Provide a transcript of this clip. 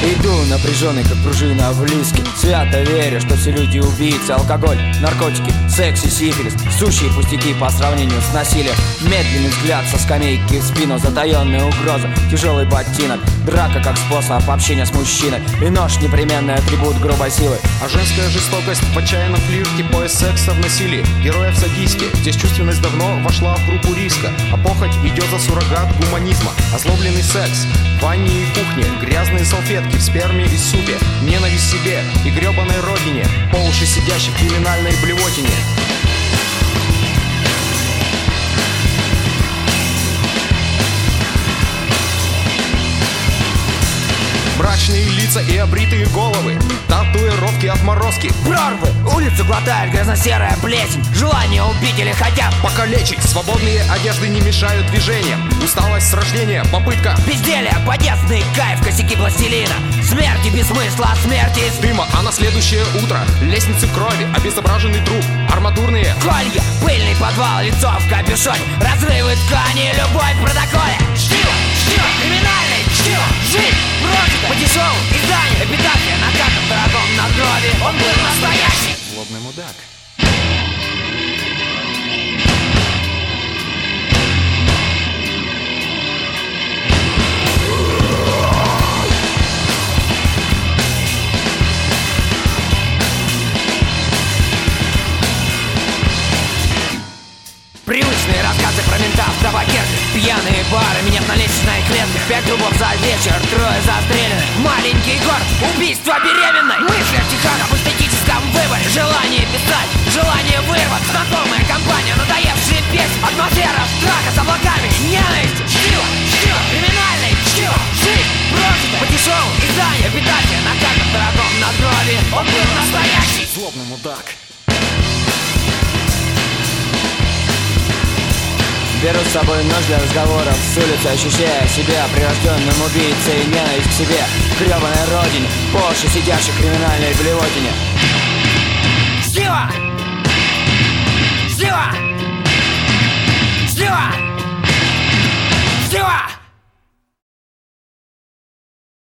Иду напряженный, как пружина в лиске. Свято верю, что все люди убийцы. Алкоголь, наркотики, секс и сифилис — сущие пустяки по сравнению с насилием. Медленный взгляд со скамейки в спину, затаенная угроза, тяжелый ботинок. Драка как способ общения с мужчиной, и нож — непременный атрибут грубой силы. А женская жестокость в отчаянном флирте, пояс секса в насилии, героев садистки. Здесь чувственность давно вошла в группу риска, а похоть идет за суррогат гуманизма. Озлобленный секс в ванне и кухне, грязные салфетки в сперме и супе, ненависть себе и гребаной родине, по уши сидящих в криминальной блевотине. Мрачные лица и обритые головы, татуировки, отморозки, Прорвы, улицу глотает грязно-серая плесень. Желание убить или хотя бы покалечить. Свободные одежды не мешают движениям. Усталость с рождения, попытка безделие, подъездный кайф, косяки пластилина. Смерти без смысла, от смерти из дыма. А на следующее утро лестницы крови, обезображенный труп, арматурные колья, пыльный подвал, лицо в капюшоне, разрывы ткани, любовь в протоколе. Чтиво, криминальный, чтиво, жизнь прожита по дешевым изданиям. Эпитафия на каждом дорогом надгробии. Он был настоящий злобный мудак. Привычные рассказы про ментов, табакерки, пьяные бары, меня на лестничной клетке. 5 трупов за вечер, 3 застрелены. Маленький город, убийство беременной. Мысли в тихах об эстетическом выборе. Желание писать, желание вырваться. Знакомая компания, надоевшие песни. Атмосфера страха с облаками ненависти. Чтиво, криминальный, чтиво, жизнь прожита по дешевым изданиям. Эпитафия на каждом дорогом надгробии. Он был настоящий Злобный мудак. Беру с собой нож для разговоров с улицы, ощущая себя прирожденным убийцей. Ненависть к себе, к гребаной родине, по уши сидящей в криминальной блевотине. Сила!